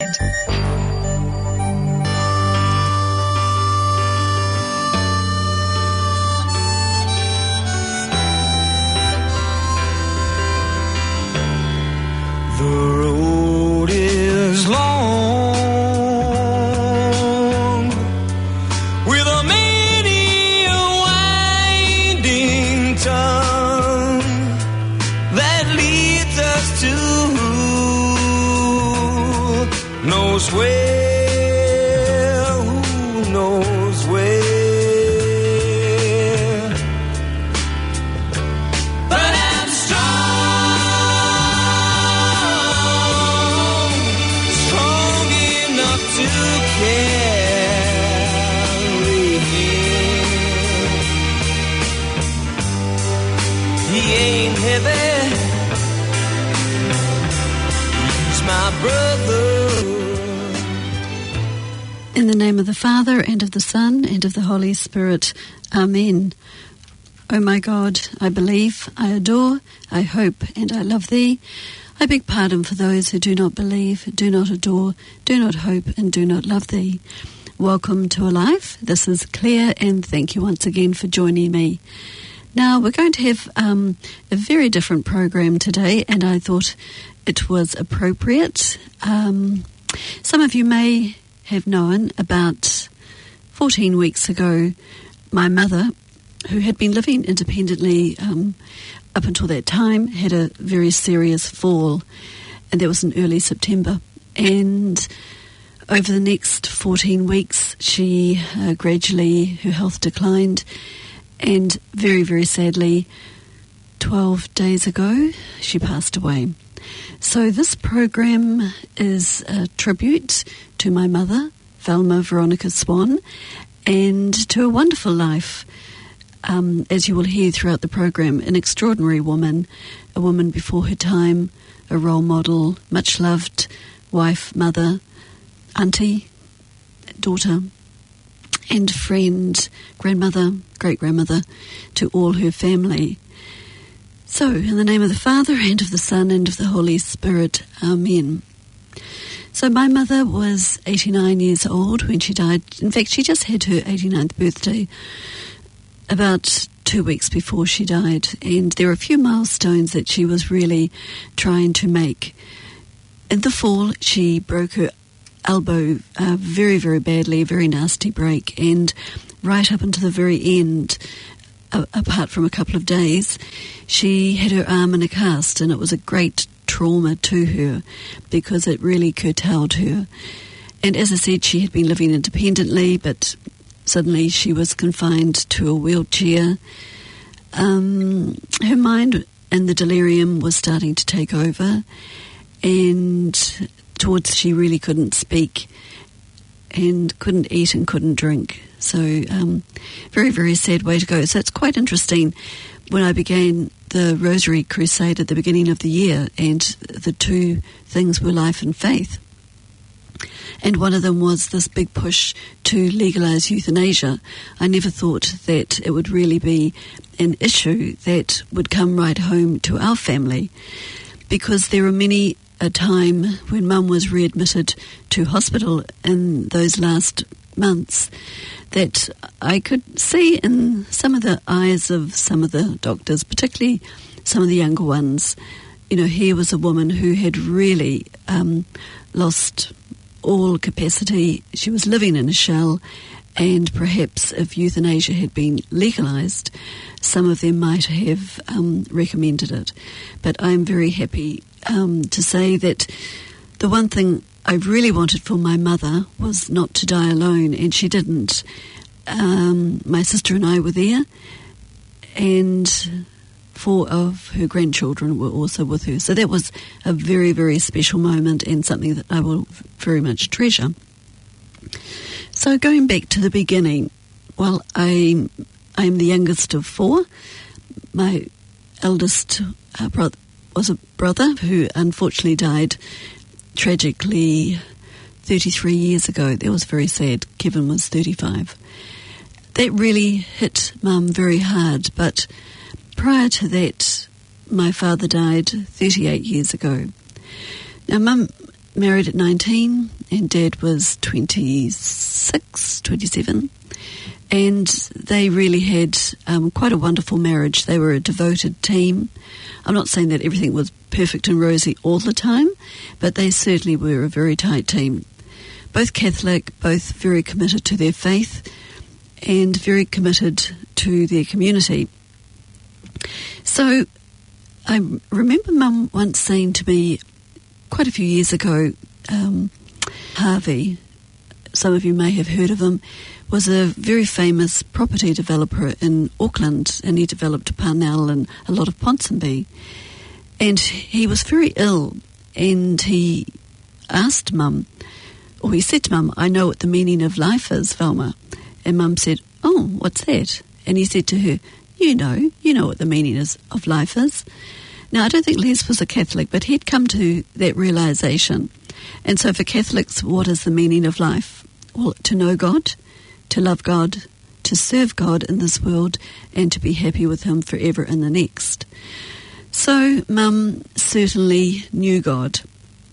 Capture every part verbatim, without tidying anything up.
Adelaide. The road is long, with a many a winding tongue that leads us to who knows where, who knows where. But I'm strong, strong enough to carry him. He ain't heavy, he's my brother. In the name of the Father, and of the Son, and of the Holy Spirit. Amen. O my God, I believe, I adore, I hope, and I love Thee. I beg pardon for those who do not believe, do not adore, do not hope, and do not love Thee. Welcome to Alive. This is Claire, and thank you once again for joining me. Now, we're going to have um, a very different program today, and I thought it was appropriate. Um, some of you may have known about fourteen weeks ago, my mother, who had been living independently um, up until that time, had a very serious fall, and that was in early September. And over the next fourteen weeks, she uh, gradually, her health declined, and very, very sadly, twelve days ago, she passed away. So this program is a tribute to my mother, Velma Veronica Swan, and to a wonderful life. Um, as you will hear throughout the program, an extraordinary woman, a woman before her time, a role model, much loved wife, mother, auntie, daughter, and friend, grandmother, great-grandmother to all her family. So, in the name of the Father, and of the Son, and of the Holy Spirit, Amen. So my mother was eighty-nine years old when she died. In fact, she just had her eighty-ninth birthday about two weeks before she died. And there are a few milestones that she was really trying to make. In the fall, she broke her elbow uh, very, very badly, a very nasty break. And right up until the very end, uh, apart from a couple of days, she had her arm in a cast, and it was a great trauma to her because it really curtailed her. And as I said, she had been living independently, but suddenly she was confined to a wheelchair. Um, her mind and the delirium was starting to take over, and towards she really couldn't speak and couldn't eat and couldn't drink. So um, very, very sad way to go. So it's quite interesting. When I began the Rosary Crusade at the beginning of the year, and the two things were life and faith. And one of them was this big push to legalise euthanasia. I never thought that it would really be an issue that would come right home to our family, because there were many a time when Mum was readmitted to hospital in those last months that I could see in some of the eyes of some of the doctors, particularly some of the younger ones. You know, here was a woman who had really um, lost all capacity. She was living in a shell, and perhaps if euthanasia had been legalised, some of them might have um, recommended it. But I'm very happy um, to say that the one thing I really wanted for my mother was not to die alone, and she didn't. Um, my sister and I were there, and four of her grandchildren were also with her. So that was a very, very special moment, and something that I will very much treasure. So going back to the beginning, well, I I'm the youngest of four. My eldest uh, brother was a brother who unfortunately died tragically thirty-three years ago. That was very sad. Kevin was thirty-five. That really hit Mum very hard, but prior to that, my father died thirty-eight years ago. Now, Mum married at nineteen, and Dad was twenty-six, twenty-seven. And they really had um, quite a wonderful marriage. They were a devoted team. I'm not saying that everything was perfect and rosy all the time, but they certainly were a very tight team. Both Catholic, both very committed to their faith and very committed to their community. So I remember Mum once saying to me quite a few years ago, um, Harvey, some of you may have heard of him, was a very famous property developer in Auckland, and he developed Parnell and a lot of Ponsonby. And he was very ill, and he asked Mum, or he said to Mum, I know what the meaning of life is, Velma. And Mum said, oh, what's that? And he said to her, you know, you know what the meaning is of life is. Now, I don't think Les was a Catholic, but he'd come to that realisation. And so for Catholics, what is the meaning of life? Well, to know God, to love God, to serve God in this world, and to be happy with him forever in the next. So Mum certainly knew God.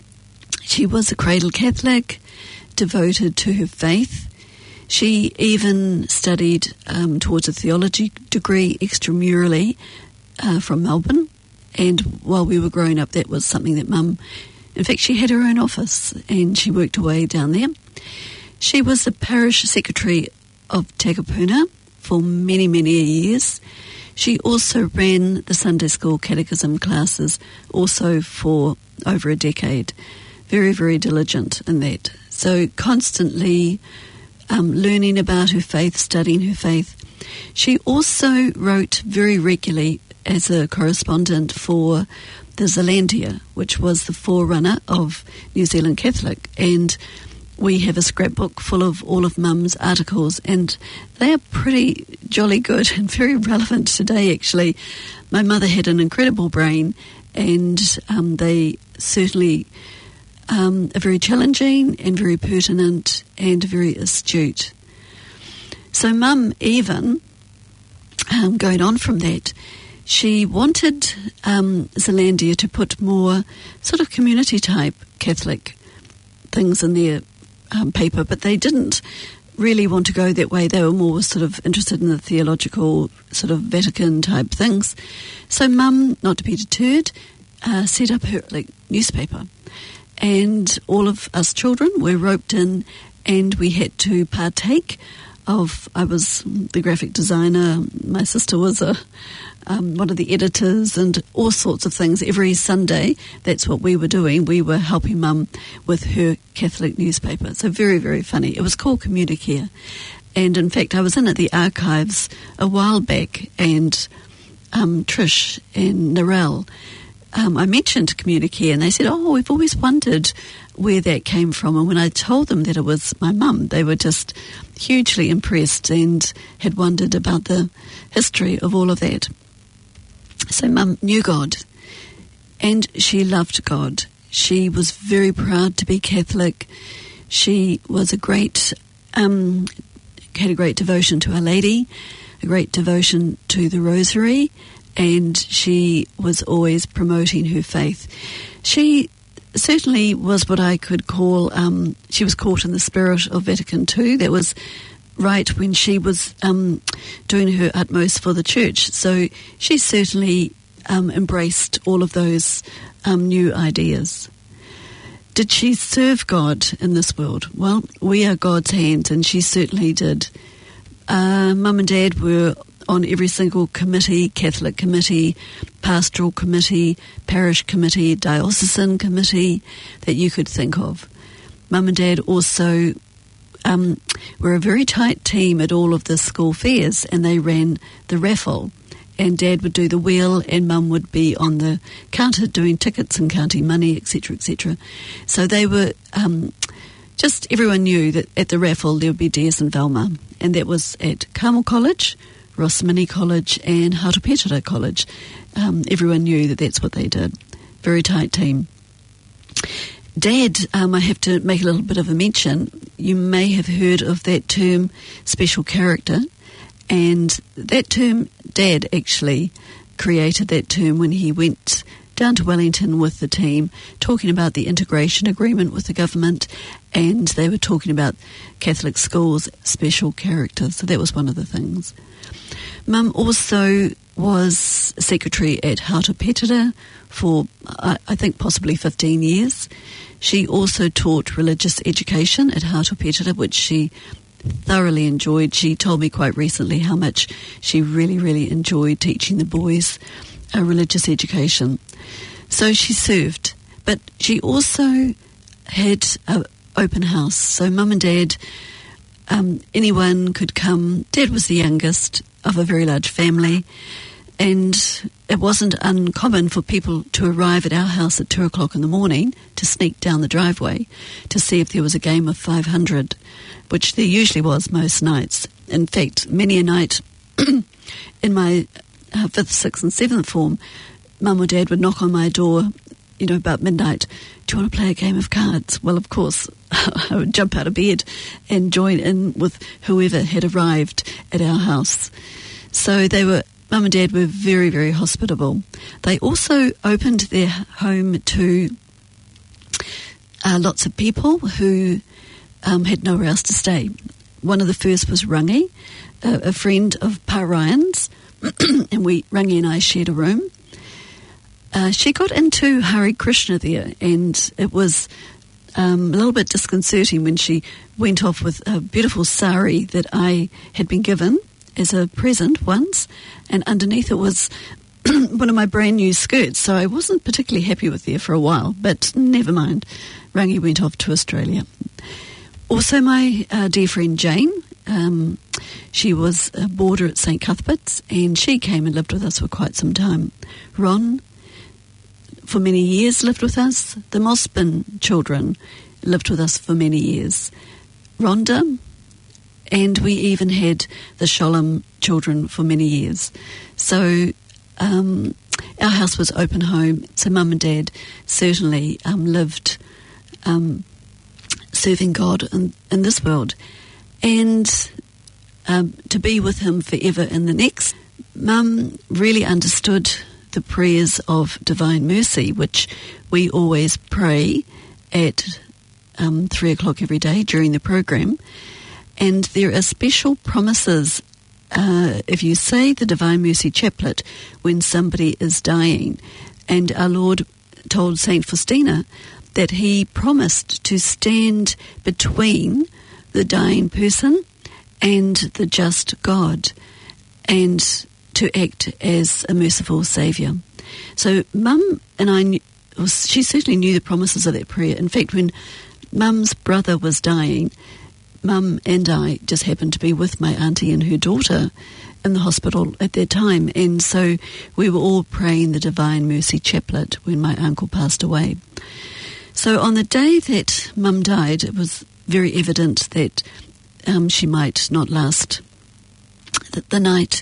She was a cradle Catholic, devoted to her faith. She even studied um, towards a theology degree extramurally uh, from Melbourne. And while we were growing up, that was something that Mum, in fact, she had her own office and she worked away down there. She was the parish secretary of Takapuna for many, many years. She also ran the Sunday school catechism classes also for over a decade. Very, very diligent in that. So constantly um, learning about her faith, studying her faith. She also wrote very regularly as a correspondent for the Zealandia, which was the forerunner of New Zealand Catholic. And we have a scrapbook full of all of Mum's articles, and they are pretty jolly good and very relevant today, actually. My mother had an incredible brain, and um, they certainly um, are very challenging and very pertinent and very astute. So Mum, even, um, going on from that, she wanted um, Zealandia to put more sort of community-type Catholic things in their Um, paper, but they didn't really want to go that way. They were more sort of interested in the theological sort of Vatican type things. So Mum, not to be deterred, uh, set up her like newspaper, and all of us children were roped in, and we had to partake of. I was the graphic designer. My sister was a Um, one of the editors, and all sorts of things. Every Sunday, that's what we were doing. We were helping Mum with her Catholic newspaper. So very, very funny. It was called Communicare. And in fact, I was in at the archives a while back, and um, Trish and Narelle, um, I mentioned Communicare, and they said, oh, we've always wondered where that came from. And when I told them that it was my mum, they were just hugely impressed and had wondered about the history of all of that. So Mum knew God, and she loved God. She was very proud to be Catholic. She was a great, um, had a great devotion to Our Lady, a great devotion to the Rosary, and she was always promoting her faith. She certainly was what I could call, um, she was caught in the spirit of Vatican Two. That was right when she was um, doing her utmost for the church. So she certainly um, embraced all of those um, new ideas. Did she serve God in this world? Well, we are God's hands, and she certainly did. Uh, Mum and Dad were on every single committee, Catholic committee, pastoral committee, parish committee, diocesan committee that you could think of. Mum and Dad also Um, we're a very tight team at all of the school fairs, and they ran the raffle, and Dad would do the wheel and Mum would be on the counter doing tickets and counting money, et cetera, et cetera. So they were um, just, everyone knew that at the raffle there would be Des and Velma, and that was at Carmel College, Rosmini College and Haurapetara College. Um, everyone knew that that's what they did. Very tight team. Dad, um, I have to make a little bit of a mention. You may have heard of that term, special character, and that term, Dad actually created that term when he went down to Wellington with the team, talking about the integration agreement with the government, and they were talking about Catholic schools' special character. So that was one of the things. Mum also was secretary at Hato Petera for, I, I think, possibly fifteen years. She also taught religious education at Hato Petera, which she thoroughly enjoyed. She told me quite recently how much she really, really enjoyed teaching the boys uh, religious education. So she served, but she also had an open house. So Mum and Dad, um, anyone could come. Dad was the youngest of a very large family, and it wasn't uncommon for people to arrive at our house at two o'clock in the morning to sneak down the driveway to see if there was a game of five hundred, which there usually was most nights. In fact, many a night in my uh, fifth, sixth and seventh form, Mum or Dad would knock on my door, you know, about midnight. Do you want to play a game of cards? Well, of course, I would jump out of bed and join in with whoever had arrived at our house. So they were, Mum and Dad were very, very hospitable. They also opened their home to uh, lots of people who um, had nowhere else to stay. One of the first was Rangi, a, a friend of Pa Ryan's, and we, Rangi and I shared a room. Uh, she got into Hare Krishna there, and it was um, a little bit disconcerting when she went off with a beautiful sari that I had been given as a present once, and underneath it was one of my brand new skirts, so I wasn't particularly happy with her for a while, but never mind. Rangi went off to Australia. Also my uh, dear friend Jane, um, she was a boarder at Saint Cuthbert's, and she came and lived with us for quite some time. Ron, for many years, lived with us. The Mospin children lived with us for many years. Rhonda, and we even had the Sholem children for many years. So um, our house was open home, so Mum and Dad certainly um, lived um, serving God in, in this world. And um, to be with him forever in the next. Mum really understood the prayers of Divine Mercy, which we always pray at um, three o'clock every day during the program. And there are special promises uh, if you say the Divine Mercy Chaplet when somebody is dying. And our Lord told Saint Faustina that he promised to stand between the dying person and the just God, and to act as a merciful saviour. So Mum and I, knew, well, she certainly knew the promises of that prayer. In fact, when Mum's brother was dying, Mum and I just happened to be with my auntie and her daughter in the hospital at that time, and so we were all praying the Divine Mercy Chaplet when my uncle passed away. So on the day that Mum died, it was very evident that um, she might not last the, the night.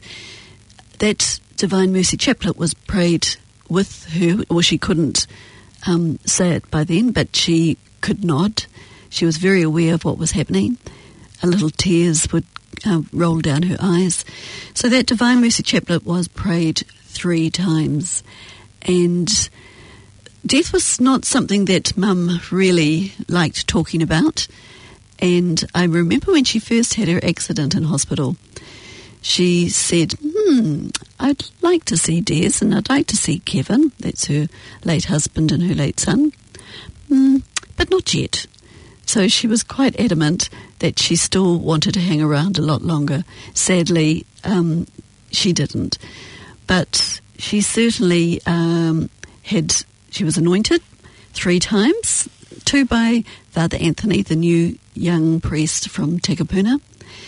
That Divine Mercy Chaplet was prayed with her, or she couldn't um, say it by then, but she could nod. She was very aware of what was happening. A little tears would uh, roll down her eyes. So that Divine Mercy Chaplet was prayed three times. And death was not something that Mum really liked talking about. And I remember when she first had her accident in hospital, she said, hmm, I'd like to see Des and I'd like to see Kevin, that's her late husband and her late son, mm, but not yet. So she was quite adamant that she still wanted to hang around a lot longer. Sadly, um, she didn't. But she certainly um, had, she was anointed three times, two by Father Anthony, the new young priest from Takapuna.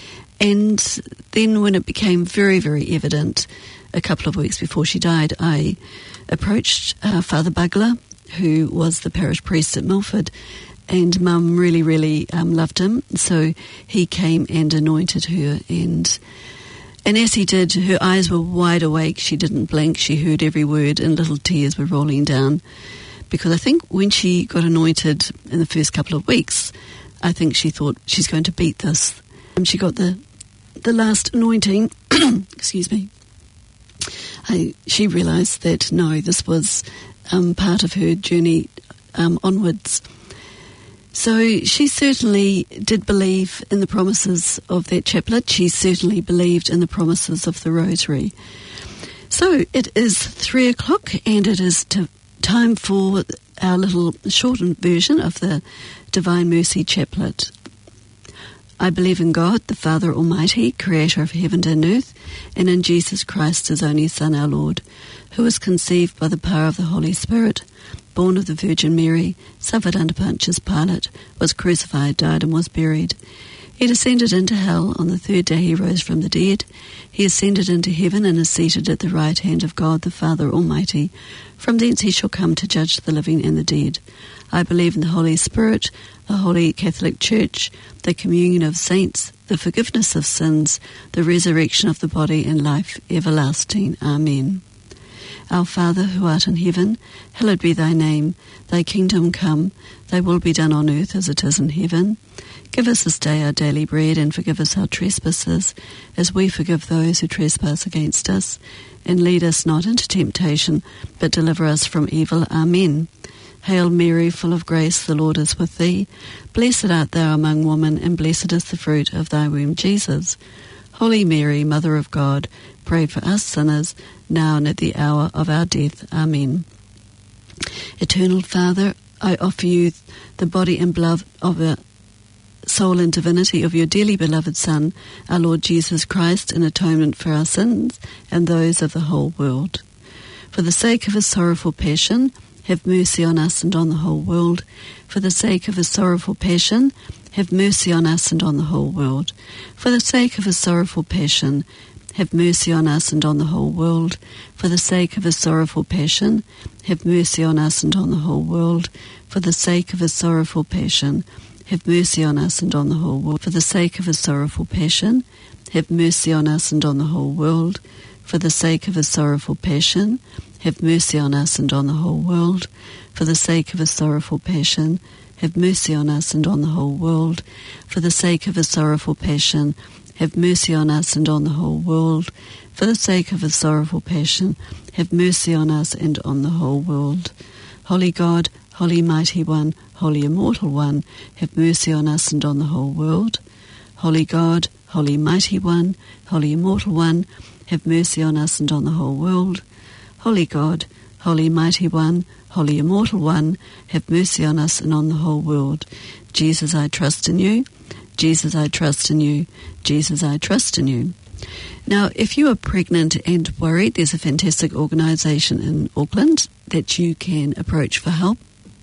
And then when it became very, very evident, a couple of weeks before she died, I approached uh, Father Bugler, who was the parish priest at Milford, and Mum really, really um, loved him. So he came and anointed her, and and as he did, her eyes were wide awake. She didn't blink. She heard every word, and little tears were rolling down. Because I think when she got anointed in the first couple of weeks, I think she thought, she's going to beat this. And she got the the last anointing, excuse me, I, she realised that, no, this was um, part of her journey um, onwards. So she certainly did believe in the promises of that chaplet. She certainly believed in the promises of the Rosary. So it is three o'clock and it is to, time for our little shortened version of the Divine Mercy Chaplet. I believe in God, the Father Almighty, creator of heaven and earth, and in Jesus Christ, his only Son, our Lord, who was conceived by the power of the Holy Spirit, born of the Virgin Mary, suffered under Pontius Pilate, was crucified, died, and was buried. He descended into hell. On the third day he rose from the dead. He ascended into heaven and is seated at the right hand of God, the Father Almighty. From thence he shall come to judge the living and the dead. I believe in the Holy Spirit, the Holy Catholic Church, the communion of saints, the forgiveness of sins, the resurrection of the body, and life everlasting. Amen. Our Father, who art in heaven, hallowed be thy name. Thy kingdom come, thy will be done on earth as it is in heaven. Give us this day our daily bread, and forgive us our trespasses, as we forgive those who trespass against us. And lead us not into temptation, but deliver us from evil. Amen. Hail Mary, full of grace, the Lord is with thee. Blessed art thou among women, and blessed is the fruit of thy womb, Jesus. Holy Mary, Mother of God, pray for us sinners, now and at the hour of our death. Amen. Eternal Father, I offer you the body and blood of the soul and divinity of your dearly beloved Son, our Lord Jesus Christ, in atonement for our sins and those of the whole world. For the sake of his sorrowful passion, have mercy on us and on the whole world. For the sake of his sorrowful passion, have mercy on us and on the whole world. For the sake of his sorrowful passion, have mercy on us and on the whole world. For the sake of his sorrowful passion, have mercy on us and on the whole world. For the sake of his sorrowful passion, have mercy on us and on the whole world. For the sake of his sorrowful passion, have mercy on us and on the whole world. For the sake of his sorrowful passion, have mercy on us and on the whole world. For the sake of his sorrowful passion, have mercy on us and on the whole world. For the sake of his sorrowful passion, have mercy on us and on the whole world. For the sake of his sorrowful passion, have mercy on us and on the whole world. Holy God, Holy Mighty One, Holy Immortal One, have mercy on us and on the whole world. Holy God, Holy Mighty One, Holy Immortal One, have mercy on us and on the whole world. Holy God, Holy Mighty One, Holy Immortal One, have mercy on us and on the whole world. Jesus, I trust in you. Jesus, I trust in you. Jesus, I trust in you. Now, if you are pregnant and worried, there's a fantastic organisation in Auckland that you can approach for help.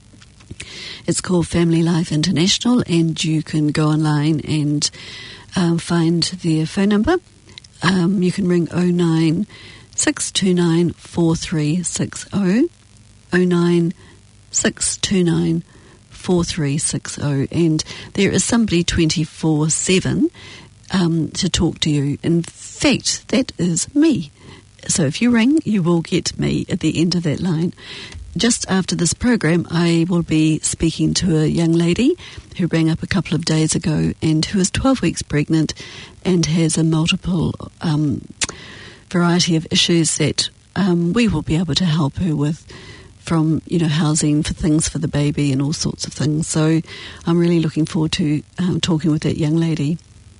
It's called Family Life International, and you can go online and um, find their phone number. Um, you can ring oh nine six two nine four three six oh, oh nine six two nine four three six oh, and there is somebody twenty-four seven um, to talk to you. In fact, that is me. So if you ring, you will get me at the end of that line. Just after this program, I will be speaking to a young lady who rang up a couple of days ago and who is twelve weeks pregnant and has a multiple um, variety of issues that um, we will be able to help her with, from, you know, housing for things for the baby and all sorts of things. So I'm really looking forward to um, talking with that young lady.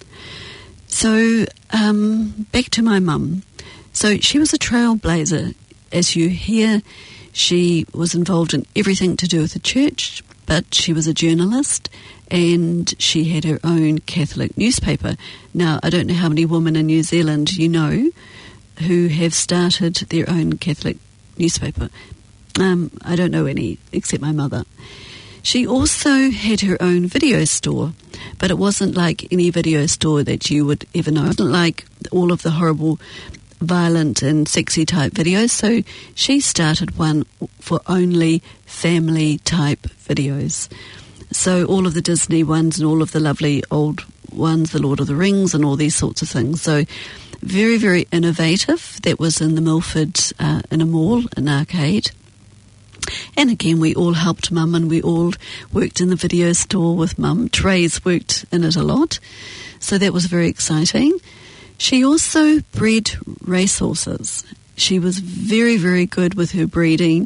So um, back to my mum. So she was a trailblazer. As you hear, she was involved in everything to do with the church, but she was a journalist and she had her own Catholic newspaper. Now, I don't know how many women in New Zealand you know who have started their own Catholic newspaper. Um, I don't know any, except my mother. She also had her own video store, but it wasn't like any video store that you would ever know. It wasn't like all of the horrible, violent and sexy type videos. So she started one for only family type videos. So all of the Disney ones and all of the lovely old ones, the Lord of the Rings and all these sorts of things. So very, very innovative. That was in the Milford, uh, in a mall, an arcade. And again, we all helped Mum, and we all worked in the video store with Mum. Trey's worked in it a lot, so that was very exciting. She also bred racehorses. She was very, very good with her breeding.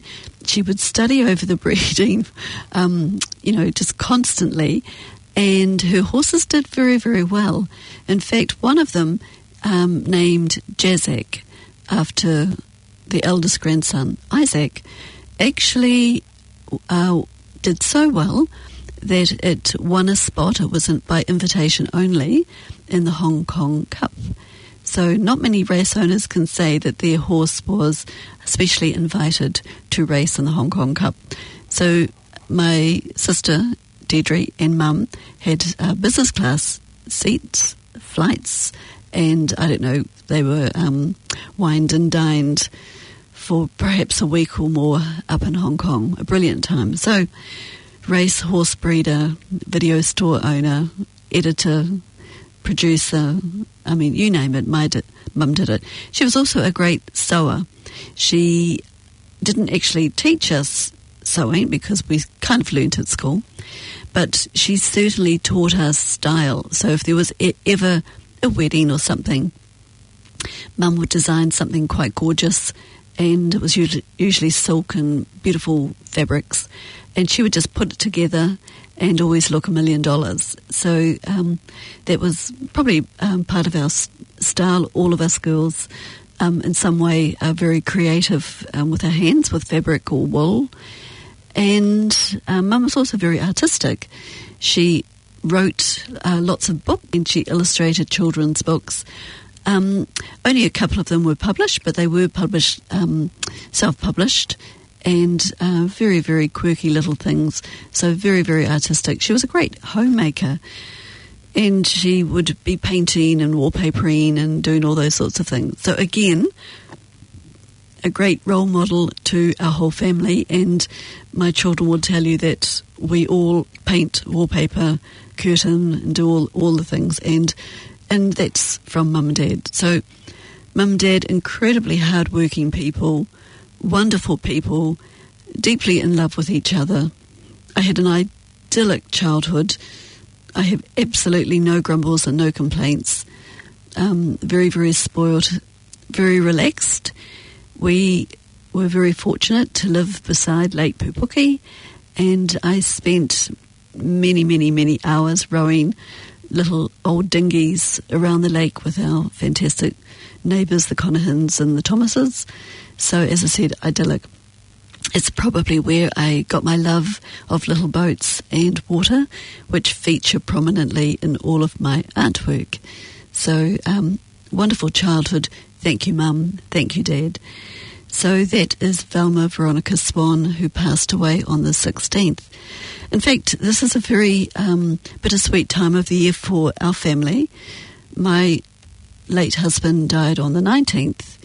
she would study over the breeding, um, you know, just constantly, and her horses did very, very well. In fact, one of them, um, named Jazak, after the eldest grandson, Isaac, actually uh, did so well that it won a spot. It was by invitation only in the Hong Kong Cup. So not many race owners can say that their horse was especially invited to race in the Hong Kong Cup. So my sister, Deirdre, and Mum had uh, business class seats, flights, and I don't know, they were um, wined and dined for perhaps a week or more up in Hong Kong. A brilliant time. So race horse breeder, video store owner, editor, producer, I mean, you name it, my di- mum did it. She was also a great sewer. She didn't actually teach us sewing because we kind of learnt at school, but she certainly taught us style. So if there was e- ever a wedding or something, Mum would design something quite gorgeous, and it was usually, usually silk and beautiful fabrics, and she would just put it together and always look a million dollars. So um, that was probably um, part of our s- style. All of us girls, um, in some way, are very creative um, with our hands, with fabric or wool. And um, Mum was also very artistic. She wrote uh, lots of books, and she illustrated children's books. Um, only a couple of them were published, but they were published, um, self-published, and uh, very, very quirky little things. So very, very artistic. She was a great homemaker, and she would be painting and wallpapering and doing all those sorts of things. So again, a great role model to our whole family, and my children will tell you that we all paint, wallpaper, curtain, and do all, all the things, and and that's from Mum and Dad. So Mum and Dad, incredibly hard-working people, wonderful people, deeply in love with each other. I had an idyllic childhood. I have absolutely no grumbles and no complaints. Um, very, very spoiled, very relaxed. We were very fortunate to live beside Lake Pupuki, and I spent many, many, many hours rowing little old dinghies around the lake with our fantastic neighbours, the Conahans and the Thomases. So, as I said, idyllic. It's probably where I got my love of little boats and water, which feature prominently in all of my artwork. So, um, wonderful childhood. Thank you, Mum. Thank you, Dad. So that is Velma Veronica Swan, who passed away on the sixteenth. In fact, this is a very um, bittersweet time of the year for our family. My late husband died on the nineteenth,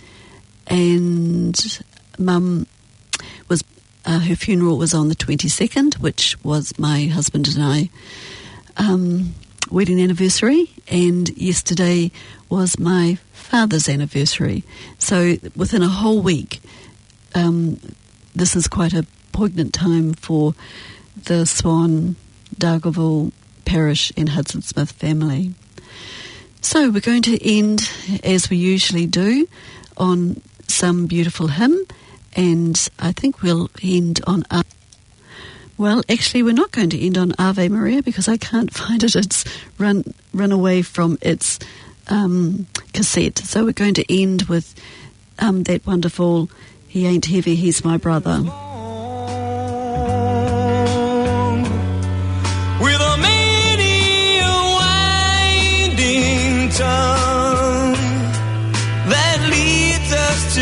and Mum was, uh, her funeral was on the twenty-second, which was my husband and I um, wedding anniversary, and yesterday was my father's anniversary. So within a whole week, um, this is quite a poignant time for the Swan, Dargaville Parish and Hudson Smith family. So we're going to end, as we usually do, on some beautiful hymn, and I think we'll end on... Ave. Well, actually, we're not going to end on Ave Maria because I can't find it. It's run run away from its um, cassette. So we're going to end with um, that wonderful He Ain't Heavy, He's My Brother. With a many winding tongue that leads us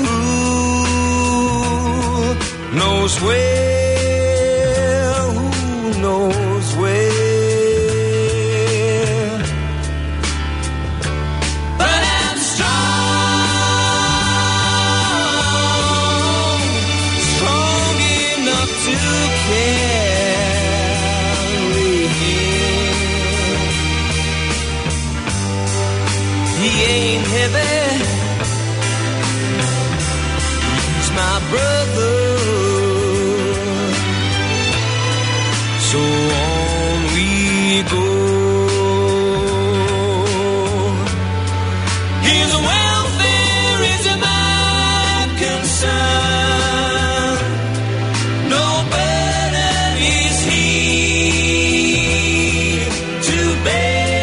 to who knows where, who knows where. But I'm strong, strong enough to carry him. He ain't heavy, he's my brother.